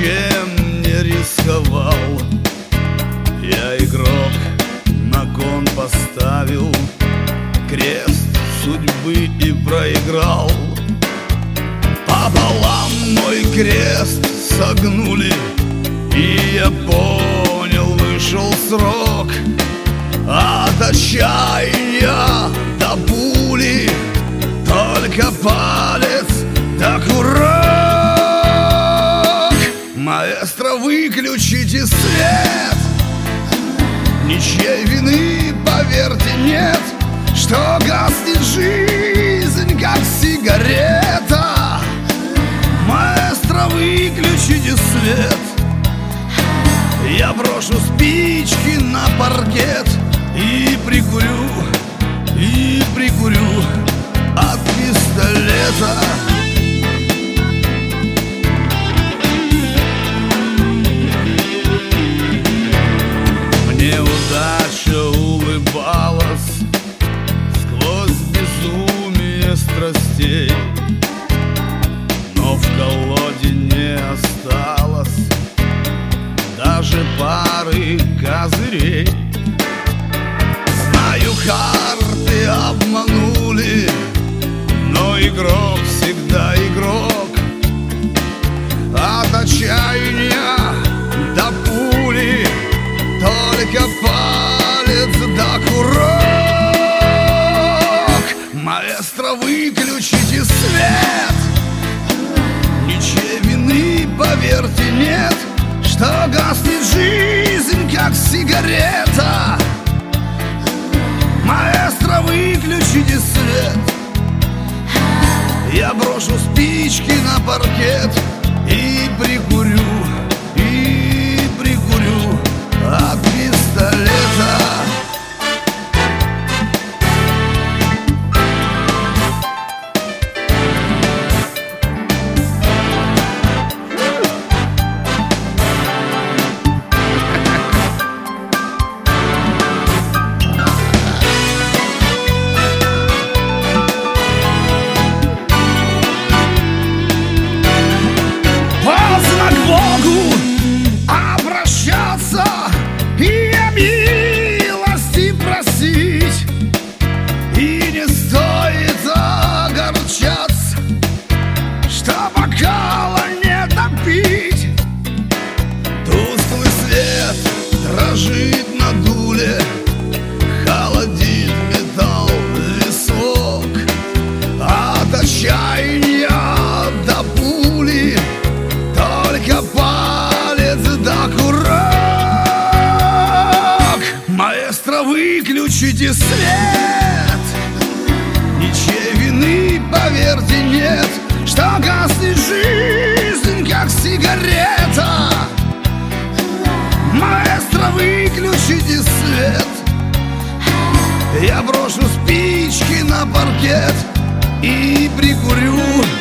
ничем не рисковал. Я игрок, на кон поставил крест судьбы и проиграл. Пополам мой крест согнули, и я понял, вышел срок. От отчаяния до пули только палец да курок. Маэстро, выключите свет, ничьей вины, поверьте, нет, что гаснет жизнь, как сигарета. Маэстро, выключите свет, я брошу спички на паркет и прикурю от пистолета. Мне удача улыбалась сквозь безумие страстей, но в колоде не осталось даже пары козырей. Знаю, карты обманули, но игрок всегда игрок. От отчаяния до пули только палец да курок. Маэстро, выключите свет, ничьей вины, поверьте, нет, что гаснет жизнь, как сигарета. Маэстро, выключите свет, я брошу спички на паркет и прикурю от пистолета. Дрожит на дуле, холодит металл висок. От отчаяния до пули только палец да курок. Маэстро, выключите свет, ничьей вины, поверьте, нет, что гаснет жизнь, как сигарета. Маэстро, выключите свет, я брошу спички на паркет и прикурю.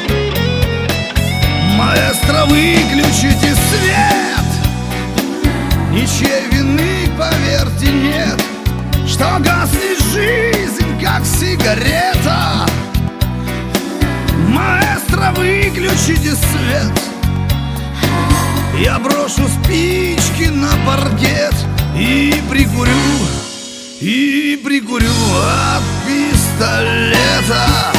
Маэстро, выключите свет, ничьей вины, поверьте, нет, что гаснет жизнь, как сигарета. Маэстро, выключите свет, я брошу спички на паркет и прикурю от пистолета.